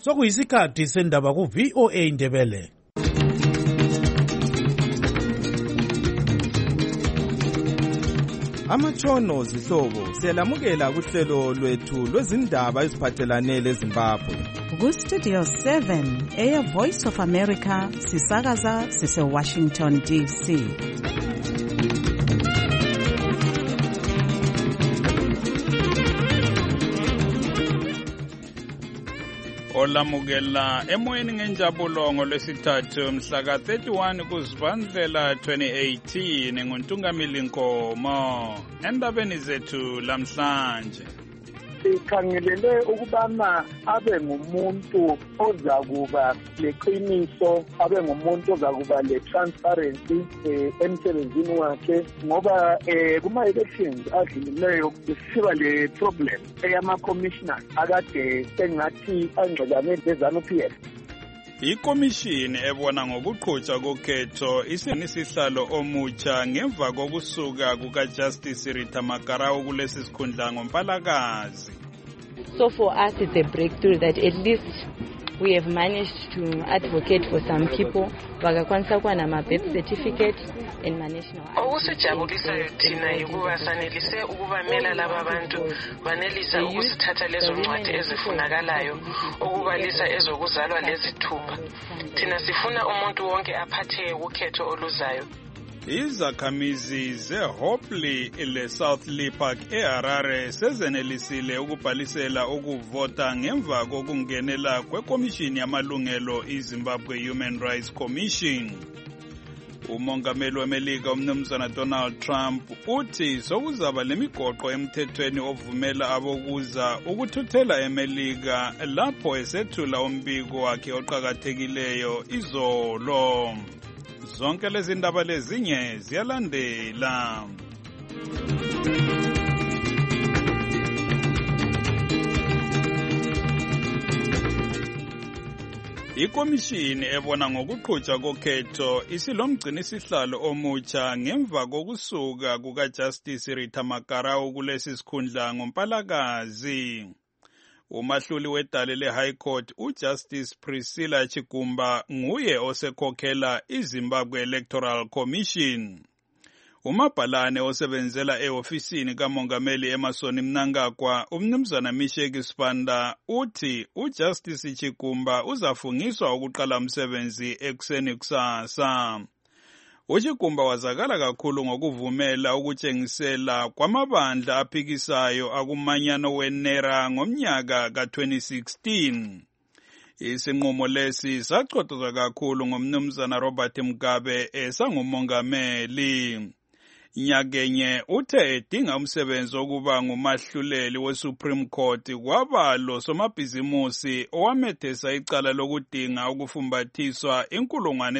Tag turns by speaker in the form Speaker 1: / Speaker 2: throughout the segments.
Speaker 1: Sokuyisikhathi sendaba ku VOA Indebele.
Speaker 2: Amatshono zihlobo siyalamukela kuhlelo lwethu lwezindaba eziphathelane leZimbabwe.
Speaker 3: Ku Studio 7 Air Voice of America sisakaza sise Washington DC.
Speaker 4: Olamukela emoyeni ngenjabulo ngolwesithathu mhla ka-31 kuZibandlela 2018 nguNtungamili Nkomo. Endabeni zethu lamhlanje
Speaker 5: sikhangelele ukubana abe ngumuntu ozakuba leqiniso, abe ngumuntu ozakuba le-transparency emsebenzini wakhe, ngoba kuma-elections adlulileyo kusiba le-problem eyama-commissioners akade engathi angxelane le-ZANU-PF.
Speaker 4: ikomishini ebona ngokuqhutshwa kokhetho isihlalo omutsha ngemva kokusuka kukaJustice Rita Makarau kulesi sikhundla ngoMpalakazi.
Speaker 6: So for us it's a breakthrough that at least we have managed to advocate for some people bakakwanisa kwa nama-birth certificate and ma-national.
Speaker 7: Okusijabulisayo thina yukuba sanelise ukubamela laba bantu banelisa ukusithatha lezo ncwadi ezifunakalayo ukubalisa ezokuzalwa lezithupha. Thina sifuna umuntu wonke aphatheke kukhetho oluzayo.
Speaker 4: Izakhamizi zeHopley leSouth Lee Park eHarare sezenelisile ukubhalisela ukuvota ngemva kokungenela kwekomishini yamalungelo iZimbabwe Human Rights Commission. Umongameli weMelika umnumzana Donald Trump uthi sokuzaba lemigoqo emthethweni ovumela abokuza ukuthuthela eMelika lapho esethula umbiko wakhe oqhakathekileyo izolo. Zonke lezi ndaba lezinye ziyalandela. Ikomishini ebona ngokuqhutshwa kokhetho isilomgcinisihlalo omutsha ngemva kokusuka kukaJustice Rita Makarau kulesi sikhundla ngoMpalakazi. Umahluli wedale le-High Court uJustice Priscilla Chigumba nguye osekhokhela iZimbabwe Electoral Commission. Umabhalane osebenzela ehofisini kamongameli Emmerson Mnangagwa umnumzana Misheki Sibanda uthi uJustice Chigumba uzafungiswa ukuqala umsebenzi ekuseni kusasa. uChigumba wazakala kakhulu ngokuvumela ukutshengisela kwamabandla aphikisayo akumanyano weNERA ngomnyaka ka-2016. Isinqumo lesi sachotshozwa kakhulu ngomnumzana Robert Mugabe esangumongameli. Nyakenye uthe edinga umsebenzi wokuba ngumahluleli weSupreme Court kwaba lo somabhizimusi owamethesa icala lokudinga ukufumbathiswa inkulungwane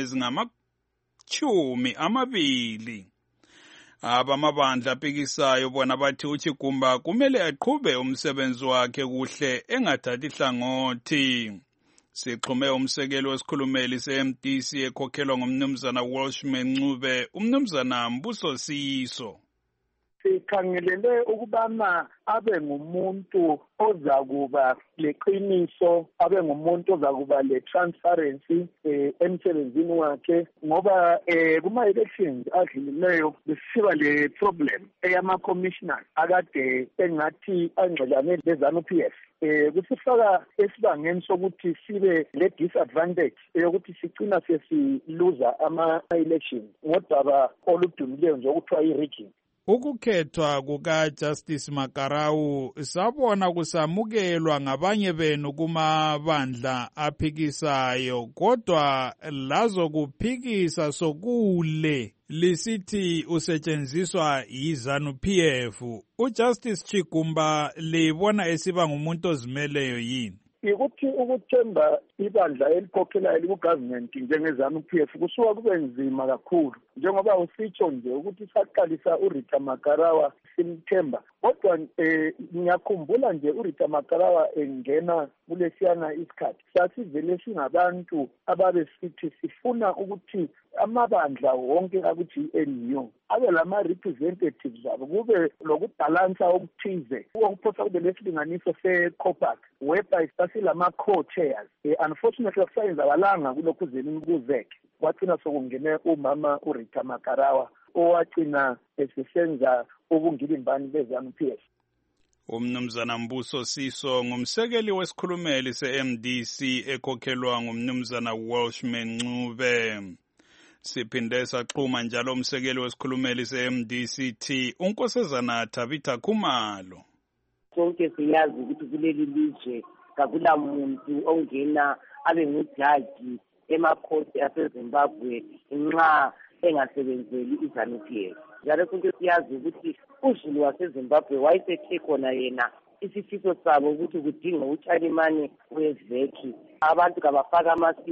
Speaker 4: ezingama-20. Abamabandla aphikisayo bona bathi uChigumba kumele aqhube umsebenzi wakhe kuhle engathathi hlangothi. Sixhume umsekeli wesikhulumeli se-MDC ekhokhelwa ngumnumzana Welshman Ncube, umnumzana Mbuso Siso.
Speaker 5: Sikhangelele ukubana abe ngumuntu ozakuba leqiniso, abe ngumuntu ozakuba le-transparency emsebenzini wakhe, ngoba kuma-elections adlulileyo kusiba le-problem eyama-commissioners akade engathi angxelane le-ZANU-PF. Kusifaka esibangeni sokuthi sibe le-disadvantage yokuthi sigcina sesiluza ama-elections ngodaba oludumileyo nje okuthiwa i-rigging.
Speaker 4: Ukukhethwa kukaJustice Makarau sabona kusamukelwa ngabanye benu kumabandla aphikisayo, kodwa lazo kuphikisa sokule lisithi usetshenziswa yiZANU-PF. uJustice Chigumba libona esiba ngumuntu ozimeleyo yini?
Speaker 5: Ukuthi ukuthemba ibandla elikhokhelayo liku-government njenge-ZANU-PF kusuka kube nzima kakhulu, njengoba usitsho nje ukuthi saqalisa uRita Makarau simthemba. Kodwa ngiyakhumbula nje uRita Makarau engena kulesiyana isikhathi sasivele singabantu ababe sithi sifuna ukuthi amabandla wonke aku-GNU abe lama-representatives abo, kube lokubhalansa okuthize okuphosa kube lesilinganiso se-COPAC whereby silama co-chairs. Unfortunately akusayenzakalanga kulokhu zenibuzeke. Kwathina sokungene umama uRita Makarawa owagcina esesenza ubungilimbani beZANU-PF.
Speaker 4: Umnumzana Mbuso Siso ngumsekeli wesikhulumeli se-MDC ekhokhelwa ngumnumzana Welshman Ncube. Siphinde saxhuma njalo umsekeli wesikhulumeli se-MDCT uNkosazana Tabitha Khumalo.
Speaker 8: Sonke siyazi ukuthi kuleli lizwe kakula muntu ongena abe ngujaji emakhoti aseZimbabwe nxa engasebenzeli iZANU-PF. Njalo sonke siyazi ukuthi uZulu waseZimbabwe wayesethe khona yena isifiso sabo ukuthi kudinga utshalimane weveki. Abantu kabafaka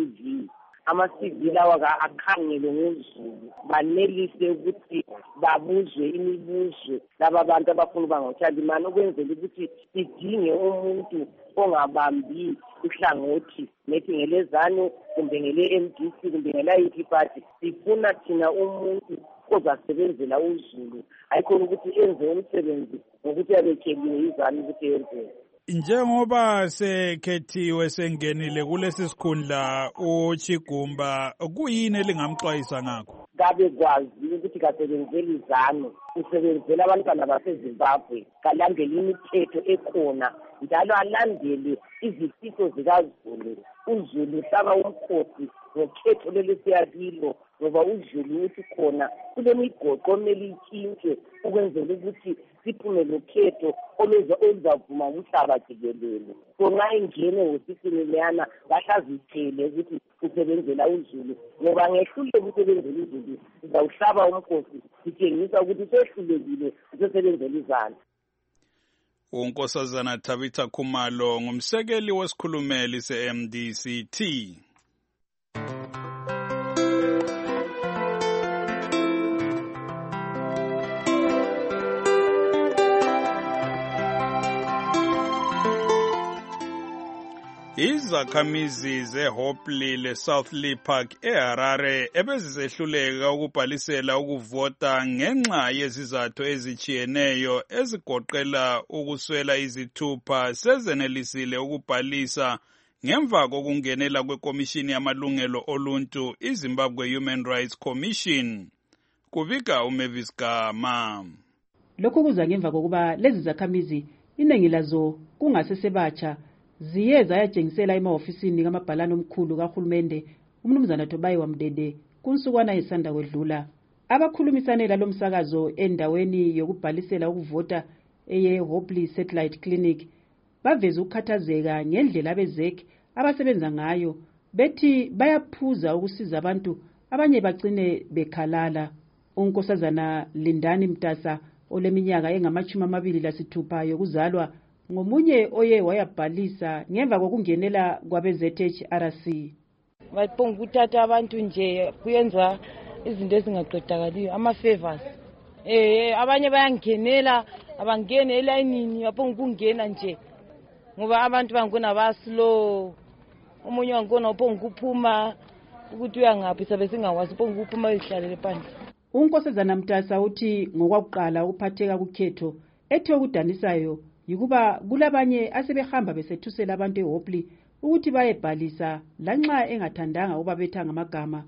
Speaker 8: ama-CV lawa akhangele ngoZulu banelise ukuthi babuzwe imibuzo laba abantu abafuna ukuba ngotshalimane ukwenzela ukuthi sidinge umuntu ongabambi ihlangothi nethi ngelezanu kumbe ngele-MDC kumbe ngela-yiphi party. Sifuna thina umuntu ozasebenzela uZulu ayikhona ukuthi enze umsebenzi ngokuthi abekeliwe izanu ukuthi yenze.
Speaker 4: Njengoba sekhethiwe sengenile kulesi sikhundla uChigumba, kuyini elingamxwayisa ngakho?
Speaker 8: Kabe kwazi ukuthi kasebenzeli izanu, usebenzela abantwana baseZimbabwe, kalandele imithetho ekhona njalo alandele izifiso zikaZulu. uZulu uhlaba umkhosi ngokhetho lelesiyakilo ngoba uZulu uthi khona kulemigoqo omele itshintshe ukwenzela ukuthi siphume lokhetho oluzavuma umhlaba jikelele. Nxa ingene ngosisini leyana bahlazithele ukuthi usebenzela uZulu ngoba ngehluleke ukusebenzela uZulu uzawuhlaba umkhosi sitshengisa ukuthi sehlulekile usebenzela izana.
Speaker 4: uNkosazana Tabitha Khumalo ngumsekeli wesikhulumeli se-MDCT. Izakhamizi zeHopley leSouth Park eHarare ebezisehluleka ukubhalisela ukuvota ngenxa yezizathu ezijiyeneyo ezigoqela ukuswela izithupha sezenelisile ukubhalisa ngemva kokungenela kwekomishini yamalungelo oluntu iZimbabwe Human Rights Commission. Kubika uMavis Gama.
Speaker 9: Lokhu kuza ngemva kokuba lezi zakhamizi iningi lazo kungasesebatsha ziye zayatshengisela emahofisini kamabhalane omkhulu kahulumende umnumzana Tobayiwa Mdede kunsukwana esanda kwedlula. Abakhulumisanela lomsakazo endaweni yokubhalisela ukuvota eyeHopley Satellite Clinic baveza ukukhathazeka ngendlela abezek abasebenza ngayo bethi bayaphuza ukusiza abantu abanye bagcine bekhalala. uNkosazana Lindani Mtasa oleminyaka engama-26 yokuzalwa ngomunye oye wayabhalisa ngemva kokungenela kwabe-ZHRC.
Speaker 6: Baphonga ukuthatha abantu nje kuyenza izinto ezingaqedakaliyo ama-favors. Abanye bayangenela abangene elayinini baphonga ukungena nje ngoba abantu bangona baslow. Umunye wangona uphonga ukuphuma ukuthi uyangaphi sabe singakwazi uphonga ukuphuma izihlalele phandle.
Speaker 9: uNkosazana Mtasa uthi ngokwakuqala ukuphatheka kukhetho ethe okudanisayo yikuba kulabanye asebehamba besethusela abantu eHopley ukuthi bayebhalisa lanxa engathandanga ukuba betha ngamagama.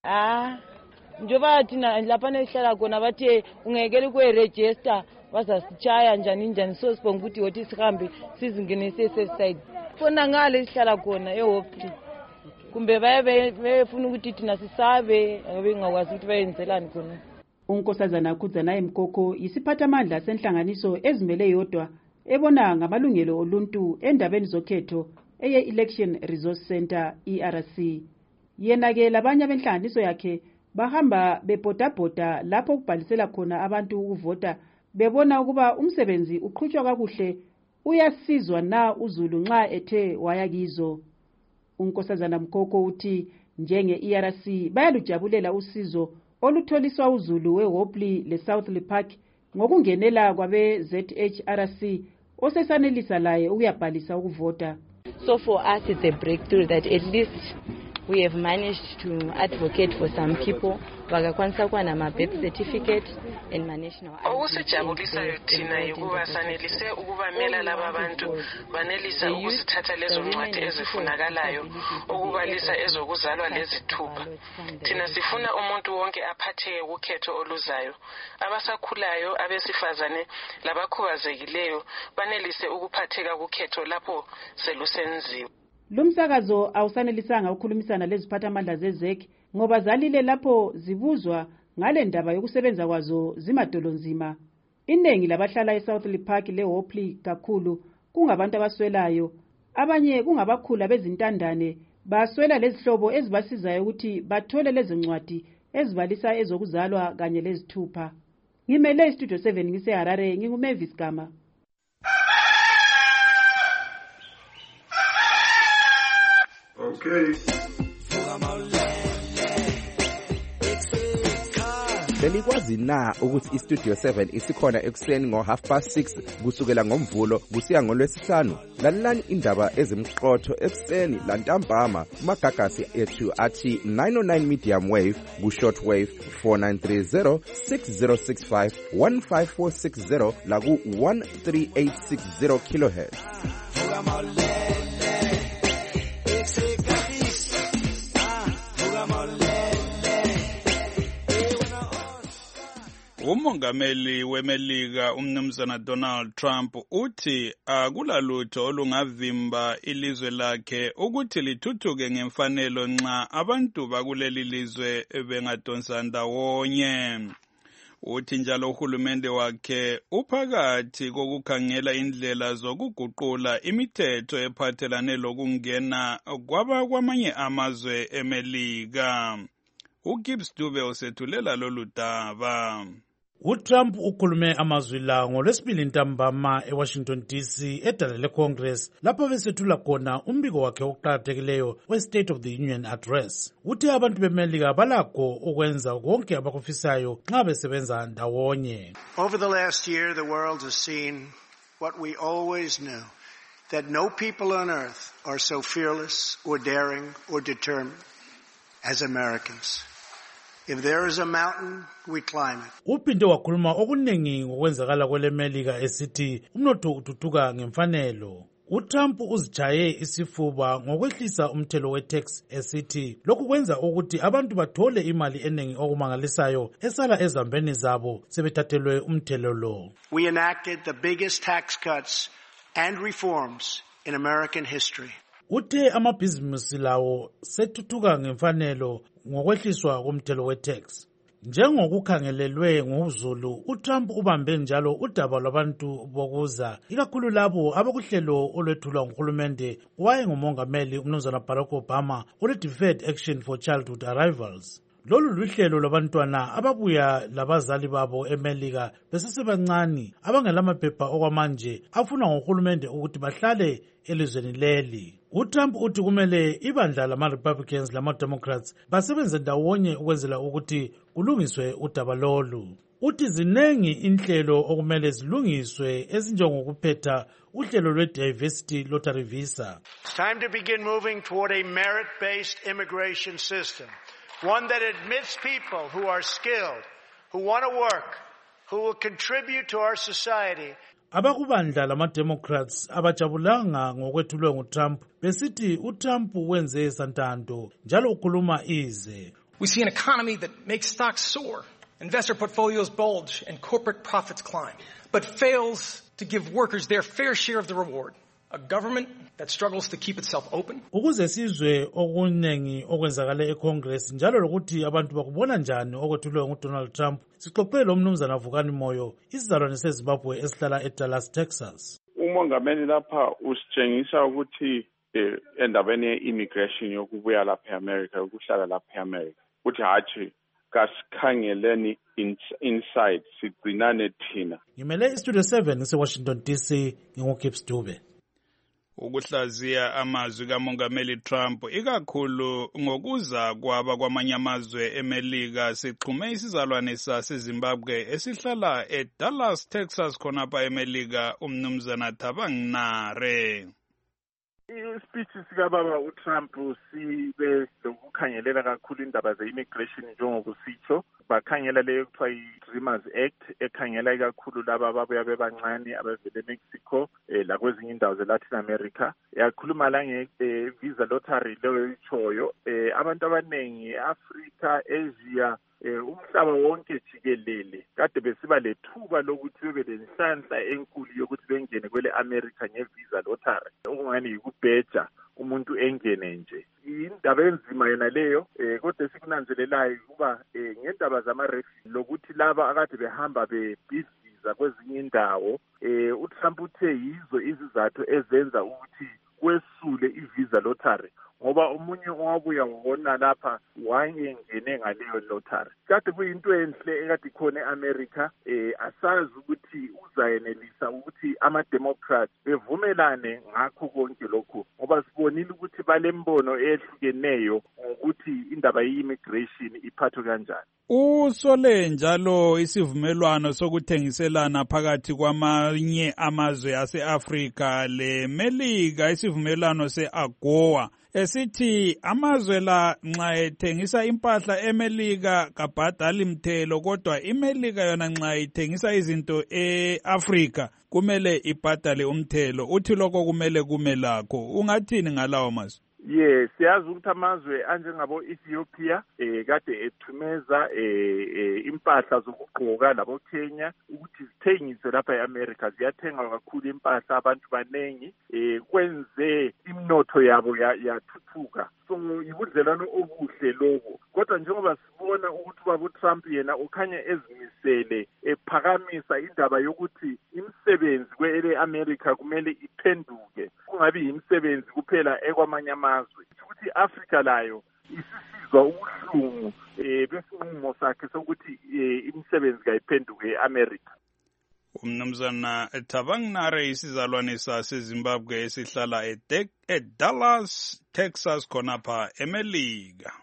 Speaker 6: Njoba thina lapha nehlala khona bathe ungekele kwe-register bazasitshaya njani so sibonga ukuthi wothi sihambe sizingenise safe side. Khona ngale sihlala khona eHopley. Kumbe bayefuna ukuthi thina sisabe ngingakwazi ukuthi bayenzelani khona.
Speaker 9: uNkosazana Khudzana Mkoko yisiphathamandla senhlanganiso ezimele yodwa ebona ngamalungelo oluntu endabeni zokhetho eye-Election Resource Center ERC. Yena-ke labanye benhlanganiso yakhe bahamba bebhodabhoda lapho kubhalisela khona abantu ukuvota bebona ukuba umsebenzi uqhutshwa kakuhle uyasizwa na uZulu nxa ethe waya kizo. uNkosazana Mkoko uthi njenge-ERC bayalujabulela usizo olutholiswa uZulu weHopley leSouth Park ngokungenela kwabe-ZHRC osesanelisa laye ukuyabhalisa ukuvota.
Speaker 6: So for us it's a breakthrough that at least we have managed to advocate for some people vakakwanisa kuwana ma-birth certificate and ma-national
Speaker 7: okusijabulisayo thina yikuba sanelise ukubamela laba bantu banelisa ukusithatha lezo ncwadi ezifunakalayo ukubalisa ezokuzalwa lezithupha. Thina sifuna umuntu wonke aphatheke kukhetho oluzayo. Abasakhulayo, abesifazane labakhubazekileyo banelise ukuphatheka kukhetho lapho selusenziwe.
Speaker 9: Lumsakazo awusanelisanga ukukhulumisana leziphathamandla zezek ngoba zalile lapho zibuzwa ngale ndaba yokusebenza kwazo zimadolonzima. Iningi labahlala eSouth Park leHopley kakhulu kungabantu abaswelayo, abanye kungabakhula bezintandane baswela lezihlobo ezibasizayo ukuthi bathole lezi ncwadi ezibalisa ezokuzalwa kanye lezithupha. Ngimele istudio 7 ngiseHarare, nginguMavis Gama.
Speaker 10: Okay.
Speaker 2: Belikwazi na ukuthi iStudio 7 isikhona ekuseni ngo6:30 kusukela ngomvulo kusiya ngolwesihlanu? Lalelani indaba ezimqotho ekuseni lantambama kumagagasi ethu athi 909 medium wave ku-short wave 4930 6065 15460 la ku-13860 kHz.
Speaker 4: Umongameli weMelika umnumzana Donald Trump uthi akulalutho olungavimba ilizwe lakhe ukuthi lithuthuke ngemfanelo nxa abantu bakuleli lizwe bengadonsa ndawonye. Uthi njalo uhulumende wakhe uphakathi kokukhangela indlela zokuguqula imithetho ephathelane lokungena kwamanye amazwe eMelika. uGibbs Dube usethulela lolu daba.
Speaker 1: uTrump ukhulume amazwi la ngolwesibili ntambama eWashington DC edala leCongress lapho besethula khona umbiko wakhe oqhakathekileyo we-State of the Union Address. Uthi abantu beMelika balakho ukwenza konke abakufisayo nxa besebenza ndawonye.
Speaker 10: Over the last year, the world has seen what we always knew, that no people on earth are so fearless or daring or determined as Americans. If there is a mountain, we climb it.
Speaker 1: Uphinde wakhuluma okuningi ngokwenzakala kweleMelika esithi umnotho uthuthuka ngemfanelo. uTrump uzijaye isifuba ngokwehlisa umthelo we-tax esithi lokhu kwenza ukuthi abantu bathole imali eningi okumangalisayo esala ezambeni zabo sebethathelwe umthelo lo.
Speaker 10: We enacted the biggest tax cuts and reforms in American history.
Speaker 1: Uthe amabhizinisi lawo sethuthuka ngemfanelo ngokwehliswa komthelo we-tax. Njengokukhangelelwe ngozulu, uTrump ubambe njalo udaba lwabantu bokuza, ikakhulu labo abakuhlelo olwethulwa nguhulumende waye ngumongameli umnumzana Barack Obama ole-Deferred Action for Childhood Arrivals. Lolu luhlelo lwabantwana ababuya labazali babo eMelika besesebancane abangelamaphepha okwamanje afuna ngohulumende ukuthi bahlale elizweni leli. uTrump uthi kumele ibandla lama-Republicans lama-Democrats basebenze ndawonye ukwenzela ukuthi kulungiswe udaba lolu. Uthi zinengi inhlelo okumele zilungiswe ezinjengokuphetha uhlelo lwe-diversity lottery visa.
Speaker 10: It's time to begin moving toward a merit-based immigration system. One that admits people who are skilled, who want to work, who will contribute to our society.
Speaker 1: Abakubandla lama-Democrats abajabulanga ngokwethulwe nguTrump besithi uTrump wenze santando njalo ukhuluma ize.
Speaker 11: We see an economy that makes stocks soar, investor portfolios bulge, and corporate profits climb, but fails to give workers their fair share of the reward. A government that struggles to keep itself open.
Speaker 1: Ukuze sizwe okunengi okwenzakala eCongress njalo lokuthi abantu bakubona njani okwethulwe nguDonald Trump, sixoxele umnumzana Vukani Moyo, isizalwane seZimbabwe esihlala eDallas, Texas.
Speaker 12: Umongameli lapha usitshengisa ukuthi endabeni ye-immigration yokubuya lapha eAmerica, yokuhlala lapha eAmerica, uthi hathi kasikhangeleni inside sigcinane thina.
Speaker 1: Ngimele iStudio 7 ngiseWashington DC, nginguGibbs Dube.
Speaker 4: Ukuhlaziya amazwi kamongameli Trump ikakhulu ngokuza kwaba kwamanye amazwe eMelika sixhume isizalwane saseZimbabwe esihlala eDallas, Texas khonapha eMelika umnumzana Thabang Nare.
Speaker 12: Ispeech sikababa uTrump sibe lokukhangelela kakhulu indaba ze-immigration njengokusitsho. Bakhangela leyo kuthiwa i-Dreamers Act ekhangela kakhulu laba ababuya bebancane abavele eMexico lakwezinye indawo ze-Latin America. Yakhuluma la nge-visa lottery leyo ichoyo. Abantu abaningi e-Africa, Asia, umhlaba wonke jikelele kade besiba lethuba lokuthi bebe lenhlanhla enkulu yokuthi bengene kwele America nge-visa lottery. Okungani yikubheja umuntu engene nje. Indaba enzima yena leyo kodwa sikunanzelelayo kuba ngendaba zama-refugee lokuthi laba akade behamba bebhiziza kwezinye indawo uTrump uthe yizo izizathu ezenza ukuthi kwesule i-visa lottery ngoba omunye owabuya wona lapha wayengene ngaleyo lottery. Kade kuyinto enhle ekade khona eAmerica asazi ukuthi uzayenelisa ukuthi ama-Democrats bevumelane ngakho konke lokhu ngoba sibonile ukuthi balembono ehlukeneyo ngokuthi indaba ye-immigration iphathwe kanjani.
Speaker 4: Usole njalo isivumelwano sokuthengiselana phakathi kwamanye amazwe ase-Afrika leMelika, isivumelwano se-AGOA esithi amazwe la nxa ethengisa impahla eMelika kabhadali mthelo, kodwa iMelika yona nxa ithengisa izinto e-Afrika kumele ibhadale umthelo. Uthi lokho kumele kume lakho. Ungathini ngalawo mazwe?
Speaker 12: Yes, siyazi ukuthi amazwe anjengabo Ethiopia kade ethumeza impahla zokugqoka labo Kenya ukuthi zithengise lapha eAmerica. Ziyathenga kakhulu impahla, abantu banengi kwenze imnotho yabo yathuthuka. So ibudlelwano obuhle lobo. Kodwa njengoba sibona ukuthi baba uTrump yena ukhanya ezimisele ephakamisa indaba yokuthi imisebenzi kwele-America kumele iphenduke, kungabi yimisebenzi kuphela ekwamanye amazwe, ukuthi iAfrica layo isisizwa ubuhlungu besinqumo sakhe sokuthi imisebenzi kayiphenduke e-America.
Speaker 4: Umnumzana Thabang Nare, isizalwane saseZimbabwe esihlala eDallas, Texas khonapha eMelika.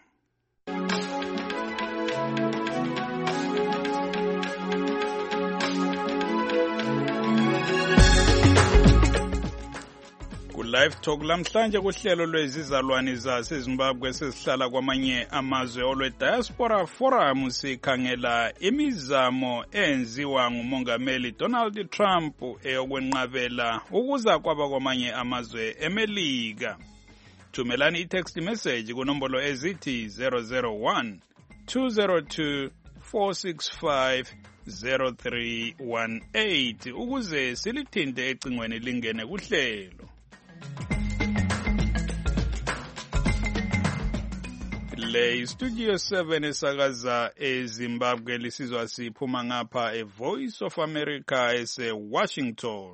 Speaker 4: Live Talk lamhlanje kuhlelo lwezizalwane zaseZimbabwe sesihlala kwamanye amazwe olwe-Diaspora Forum sikhangela imizamo enziwa ngumongameli Donald Trump eyokwenqabela ukuza kwaba kwamanye amazwe eMelika. Thumelani i-text message kunombolo ezithi 001 202 465 0318 ukuze silithinte ecingweni lingene kuhlelo. Le Studio 7 esakaza eZimbabwe lisizwa siphuma ngapha eVoice of America ese-Washington.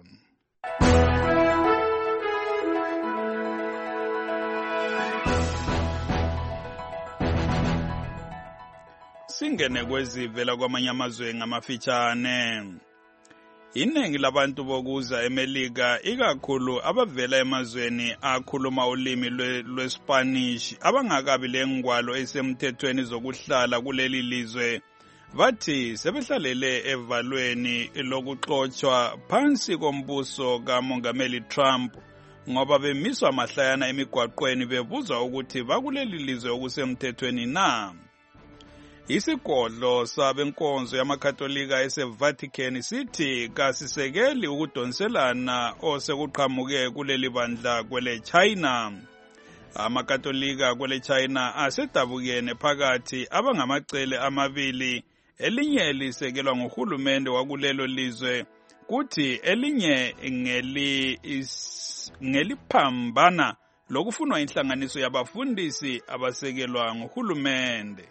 Speaker 4: Singene kwezivela kwamanye amazwe ngamafitshane. Iningi labantu bokuza eMelika ikakhulu abavela emazweni akhuluma ulimi lweSpanish abangakabi lengwalo esemthethweni zokuhlala kuleli lizwe bathi sebehlalele evalweni lokuxotshwa phansi kombuso kamongameli Trump ngoba bemiswa mahlayana emigwaqweni bebuzwa ukuthi bakuleli lizwe okusemthethweni na. Isigodlo sabenkonzo yamakatolika eseVatican sithi kasisekeli ukudonselana osekuqhamuke kuleli bandla kwele China. Amakatolika kwele China asedabukene phakathi abangamacele amabili, elinye lisekelwa nguhulumende wakulelo lizwe kuthi elinye ngeliphambana lokufunwa inhlanganiso yabafundisi abasekelwa nguhulumende.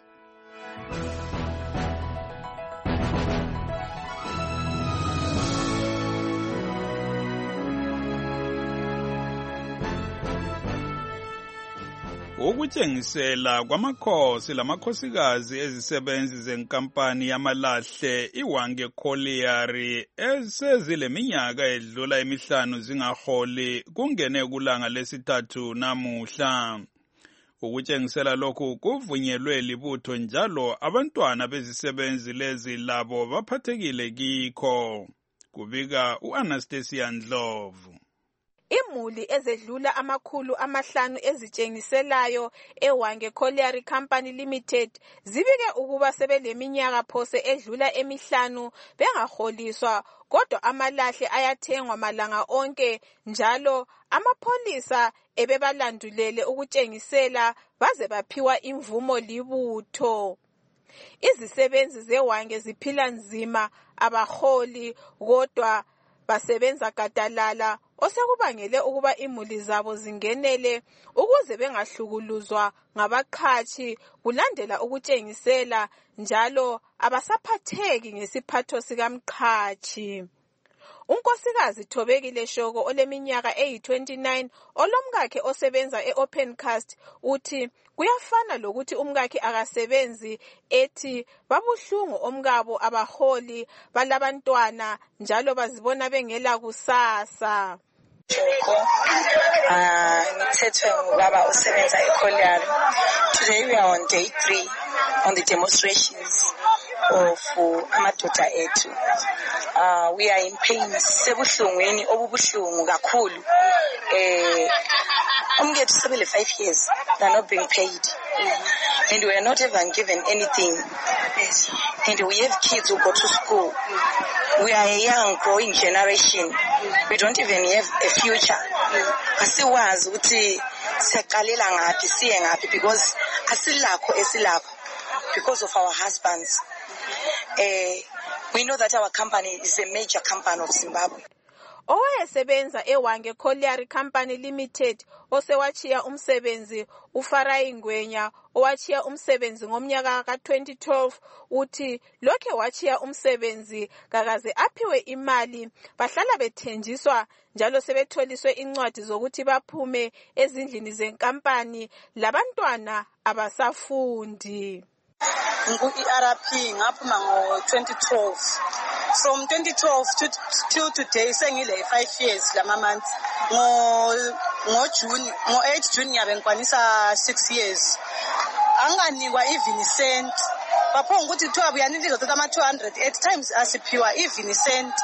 Speaker 4: Ukutshengisela kwamakhosi lamakhosikazi ezisebenzi zenkampani yamalahle iWange Colliery esezileminyaka edlula emihlanu zingaholi kungene kulanga lesithathu namuhla. Ukutshengisela lokhu kuvunyelwe libutho njalo abantwana bezisebenzi lezi labo baphathekile kikho. Kubika uAnastasia Ndlovu.
Speaker 13: Imuli ezedlula 500 ezitshengiselayo eWange Colliery Company Limited zibike ukuba sebeleminyaka phose edlula 5 bengaholiswa, kodwa amalahle ayathengwa malanga onke njalo amapholisa ebebalandulele ukutshengisela baze baphiwa imvumo libutho. Izisebenzi zeWange ziphila nzima, abaholi kodwa basebenza gadalala, osekubangele ukuba imuli zabo zingenele ukuze bengahlukuluzwa ngabaqhashi kulandela ukutshengisela njalo abasaphatheki ngesiphatho sikamqhashi. Unkosikazi Thobekile Shoko oleminyaka eyi-29 olomkakhe osebenza e-Opencast uthi kuyafana lokuthi umkakhe akasebenzi, ethi babuhlungu omkabo abaholi balabantwana njalo bazibona bengela kusasa.
Speaker 14: Ngithethwe ngubaba osebenza eColliery. Today we are on day 3 on the demonstrations of amadoda ethu. We are in pain, sebuhlungweni obubuhlungu kakhulu. Umngethu sebele 5 years, they are not being paid. And we are not even given anything. And we have kids who go to school. We are a young growing generation. We don't even have a future. Asiwazi ukuthi siyaqalela ngaphi siye ngaphi because asilakho because of our husbands. We know that our company is a major company of Zimbabwe.
Speaker 13: Owayesebenza eWange Colliery Company Limited osewachiya umsebenzi uFarayi Ngwenya owachiya umsebenzi ngomnyaka ka-2012 uthi lokhe wachiya umsebenzi kakaze aphiwe imali, bahlala bethenjiswa njalo sebetholiswe incwadi zokuthi baphume ezindlini zenkampani, labantwana abasafundi.
Speaker 14: Ngu-ERP ngaphuma ngo-2012. From 2012 till today sengile 5 years lama months. Ngo-8 June ngiyabe ngikwanisa 6 years. Anganikwa even cent. Bapho ukuthi kuthiwa buyanikizwa ukuthi ama-200 at times asiphiwa even cent.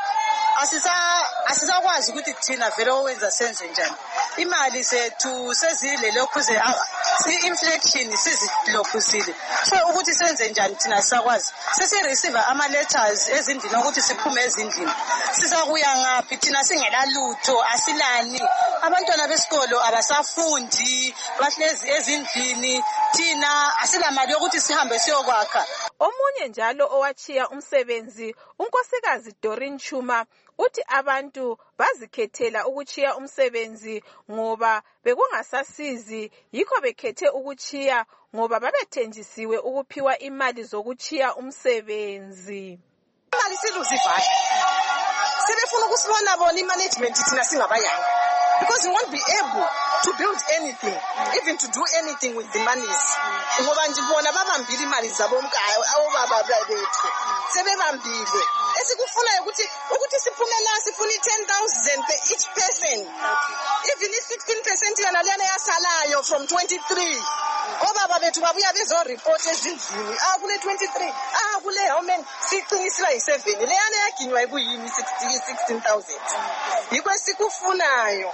Speaker 14: Asisakwazi ukuthi thina vele owenza senze njani. Imali sethu sezile lokhuze i-inflation sizilokhuzile. So ukuthi senze njani thina sisakwazi. Sesireceive ama-letters ezindlini ukuthi siphume ezindlini. Sisakuya ngaphi thina singela lutho, asilani. Abantwana besikolo abasafundi, bahlezi ezindlini. Thina asilamali yokuthi sihambe siyokwakha.
Speaker 13: Omunye njalo owachiya umsebenzi, unkosikazi Doreen Chuma, uthi abantu bazikhethela ukuchiya umsebenzi ngoba bekungasasizi, yikho bekhethe ukuchiya ngoba babethenjisiwe ukuphiwa imali zokuchiya umsebenzi.
Speaker 14: Imali siluzivale. Sebefuna ukusibona bona i-management thina singabayanga. Because we won't be able to build anything, even to do anything with the monies. Ngoba nje bona babambile imali zabo awobaba bethu. Sebebambile. Esikufuna ukuthi siphume la sifuna 10,000 per each person. Even if 16% yana lena yasalayo from 23. Obaba bethu babuya bezo report ezindlini. Kule 23. Kule how many? Siqiniswa yi7. Leyana yaginywa ikuyini 16,000. Yikho sikufunayo.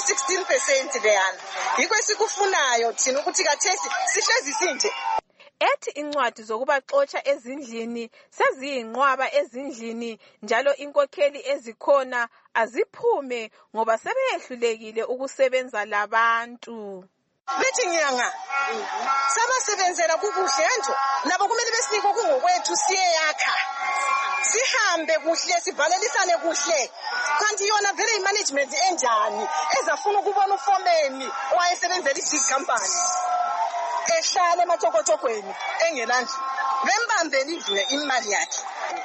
Speaker 14: I16% leyana. Yikho sikufunayo thina ukuthi kathesi sihlezi sinje.
Speaker 13: Ethi incwadi zokubaxotsha ezindlini seziyinqwaba ezindlini njalo inkokheli ezikhona aziphume ngoba sebeyehlulekile ukusebenza labantu.
Speaker 14: Bethi nyanga sabasebenzela kubuhle nje nabo kumele besinike kungokwethu siyeyakha sihambe kuhle sibhalelisane kuhle kanti yona vele imanagement enjani ezafuna ukubona ufomeni owayesebenzela i-big company ehlale emathokotokweni engelandlu bembambele idlule imali yakhe.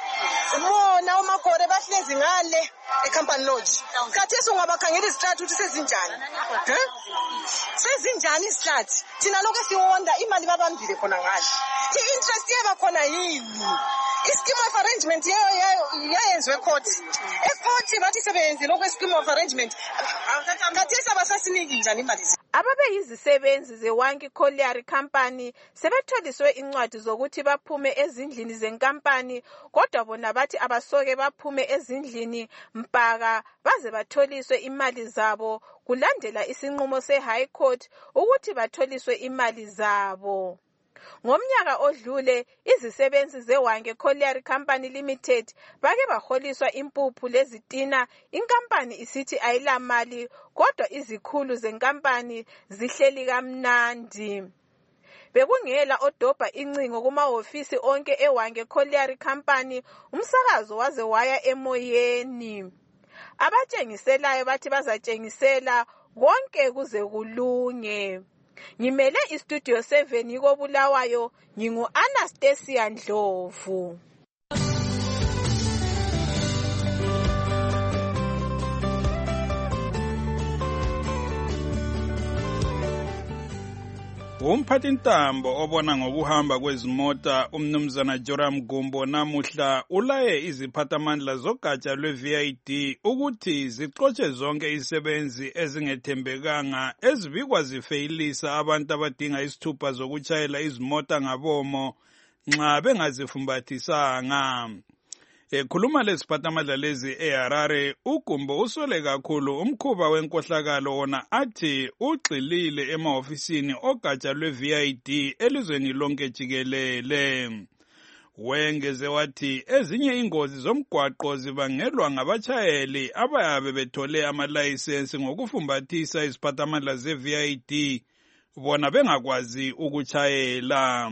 Speaker 14: Bona umakore bahlezi ngale eCompany Lodge. Khathesi ungabakhangela izihlathi ukuthi sezinjani. Sezinjani izihlathi? Thina lokho siwonda imali babambile khona ngale. I-interest yeba khona yini? I-scheme of arrangement yayenzwe court. Ecourt bathi sebenze lokho scheme of arrangement. Khathesi abasasiniki njani imali.
Speaker 13: ababeyizisebenzi ze-Wangi Colliery Company sebetholiswe incwadi zokuthi baphume ezindlini zenkampani, kodwa bona bathi abasoke baphume ezindlini mpaka baze batholiswe imali zabo kulandela isinqumo se-High Court ukuthi batholiswe imali zabo. Ngomnyaka odlule izisebenzi ze-Wangi Colliery Company Limited bake baholiswa impuphu lezitina, inkampani isithi ayilamali kodwa izikhulu zenkampani zihleli kamnandi. Bekungela odobha incingo kumahofisi onke e-Wangi Colliery Company, umsakazo waze waya emoyeni. Abatshengiselayo bathi bazatshengisela konke kuze kulunge. Ngimele istudio 7 yikoBulawayo, ngingu-Anastasia Ndlovu.
Speaker 4: Umphathintambo obona ngokuhamba kwezimota umnumzana Joram Gumbo namuhla ulaye iziphathamandla zogatsha lwe-VID ukuthi zixotshe zonke izisebenzi ezingethembekanga ezibikwa zifeyilisa abantu abadinga isithupha zokutshayela izimota ngabomo nxa bengazifumbathisanga. Ekhuluma leziphathamandla lezi eHarare, uGumbo usole kakhulu umkhuba wenkohlakalo wona athi ugxilile emahofisini ogatsha lwe-VID elizweni lonke jikelele. Wengeze wathi ezinye ingozi zomgwaqo zibangelwa ngabatshayeli abayabe bethole amalayisensi ngokufumbathisa iziphathamandla ze-VID bona bengakwazi ukutshayela.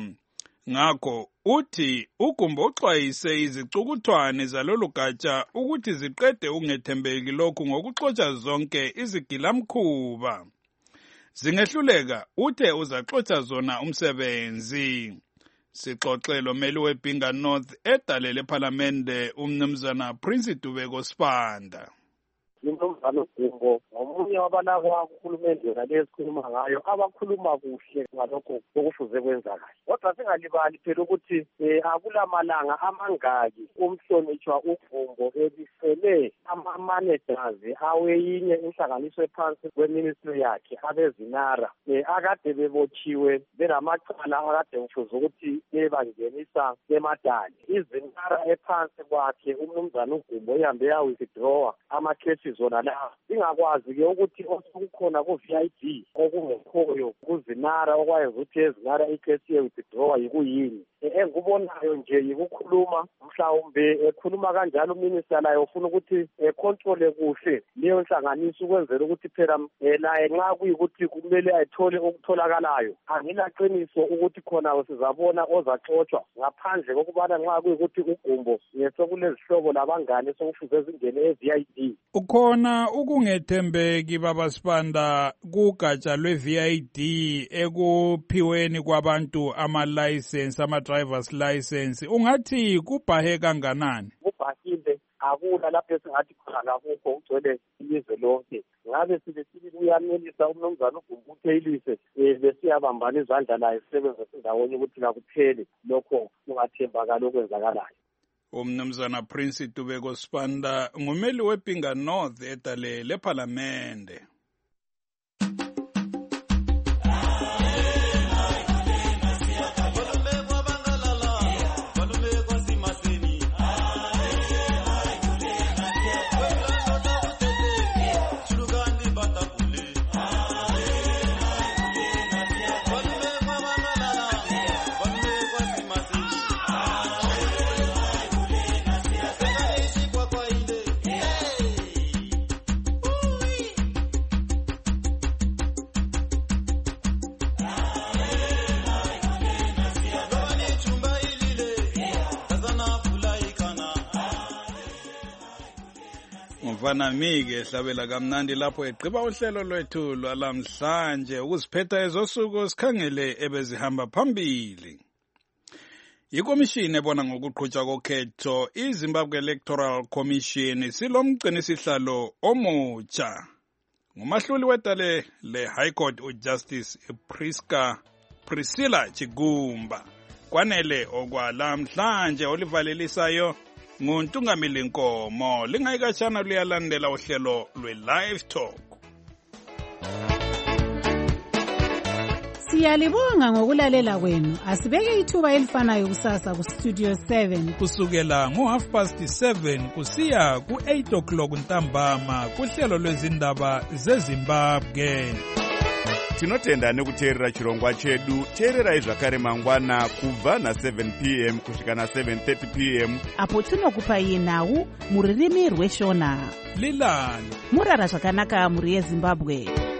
Speaker 4: Ngakho uthi uGumbo uxwayise izicukuthwane zalolu gatsha ukuthi ziqede ukungethembeki lokhu ngokuxotsha zonke izigilamkhuba. Zingehluleka uthe uzaxotsha zona umsebenzi. Sixoxelo meli weBinga North edale lephalamende umnumzana Prince Dubeko Sibanda.
Speaker 15: Umnumzana Gumbo ngomunye wabalakwa uhulumende nalesikhuluma ngayo abakhuluma kuhle ngalokho okufuze kwenzakala. Kodwa singalibali phela ukuthi akulamalanga amangaki umhlonitshwa uGumbo ebisele ama-managers aweyinye inhlanganiso ephansi kweministry yakhe abezinara akade bebotshiwe benamacala akade kufuze ukuthi bebangenisa emadali. Izinara ephansi kwakhe umnumzana uGumbo ihambe yawithdrawa amakhesi zona la ingakwazi-ke ukuthi osekukhona ku-VID okungekhoyo kuzinara okwayenza ukuthi ezinara ikhesi ye-withdrawa yikuyini. Engikubonayo nje yikukhuluma mhlawumbe ekhuluma kanjalo uminister laye ufuna ukuthi econtrole kuhle leyo nhlanganiso ukwenzela ukuthi phela laye nxa kuyikuthi kumele ayithole okutholakalayo angilaqiniso ukuthi khona sizabona ozaxotshwa ngaphandle kokubana nxa kuyikuthi uGumbo sokulezihlobo labangane sokufuze zingene e-VID.
Speaker 4: Ukhona ukungethembeki baba Sibanda kugatsha lwe-VID ekuphiweni kwabantu ama-license ama-driver's license, ungathi kubhahe kanganani?
Speaker 15: Kubhahile, akula lapho esingathi khona lakukho ugcwele ilizwe lonke. Ngabe sibesibili uyanelisa umnumzana uGumbo utheyilise besiyabambana izandla laye sisebenze sindawonye ukuthi kakuphele lokho kungathembakala okwenzakalayo.
Speaker 4: Umnumzana Prince Dubeko Sibanda ngumeli weBinga North edale lephalamende. Mfana mike hlabela kamnandi lapho eqhiba uhlelo lwethu lwalamhlanje ukuziphetha ezosuku sikhangele ebezihamba phambili. Ikomishini ebona ngokuqhutshwa kokhetho iZimbabwe Electoral Commission silomgcinisihlalo omutsha. Ngumahluli wedale le-High Court uJustice Priscilla Chigumba. Kwanele okwalamhlanje olivalelisayo nguNtungameli Nkomo. Lingayikatshana luyalandela uhlelo lwe-Live Talk.
Speaker 16: Siyalibonga ngokulalela kwenu. Asibeke ithuba elifanayo kusasa ku Studio 7
Speaker 4: kusukela ngo7:30 kusiya ku8 o'clock ntambama kuhlelo lwezindaba zeZimbabwe.
Speaker 17: Tinotenda nekuteerera chirongwa chedu. Teererai zvakare mangwana kubva na7 p.m. kusvika na7:30 p.m.
Speaker 3: apo tinokupai nhau muririmi rweshona.
Speaker 4: Lilani
Speaker 3: murara zvakanaka muri yeZimbabwe.